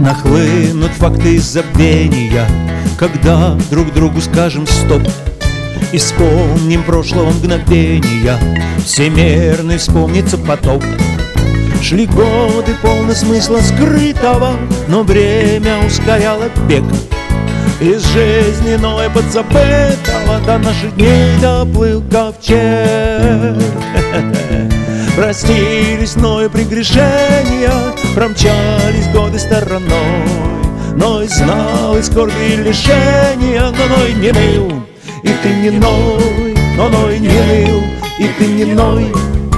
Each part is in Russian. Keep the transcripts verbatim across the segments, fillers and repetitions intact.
Нахлынут факты забвения, когда друг другу скажем стоп и вспомним прошлого мгновения. Всемирный вспомнится потоп. Шли годы, полны смысла скрытого, но время ускоряло бег из жизненного подзабытого до наших дней доплыл ковчег. Простились мною прегрешения, промчались годы стороной. Ной знал и скорби и лишения, но Ной не ныл, и ты не ной, но Ной не ныл, и ты не ной.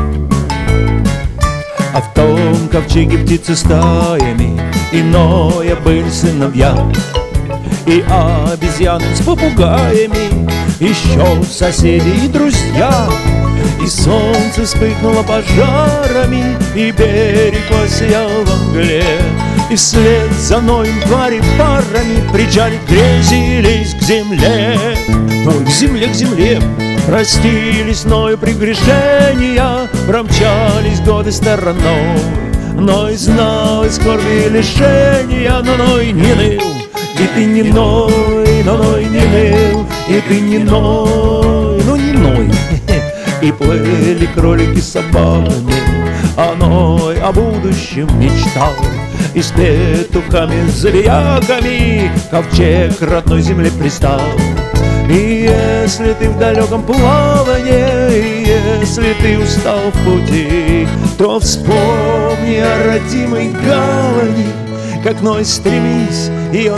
А в том ковчеге птицы стаями, и Ноя были сыновья, и обезьяны с попугаями, еще соседи и друзья. И солнце вспыхнуло пожарами, и берег воссиял во мгле, и вслед за Ноем твари парами причали грезились к земле. Ой, к земле, к земле. Простились Ною прегрешения, промчались годы стороной. Ной знал и скорби и лишения, но Ной не ныл, и ты не ной, но Ной не ныл, и ты не ной, ну не ной. И плыли кролики с собаками, а Ной о будущем мечтал. И с петухами, с забияками ковчег родной земле пристал. И если ты в далеком плавании, и если ты устал в пути, то вспомни о родимой гавани, как Ной стремись ее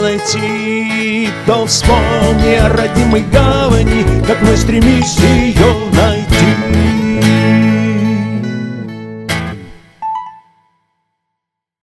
найти. То вспомни о родимой гавани, как Ной стремись ее найти.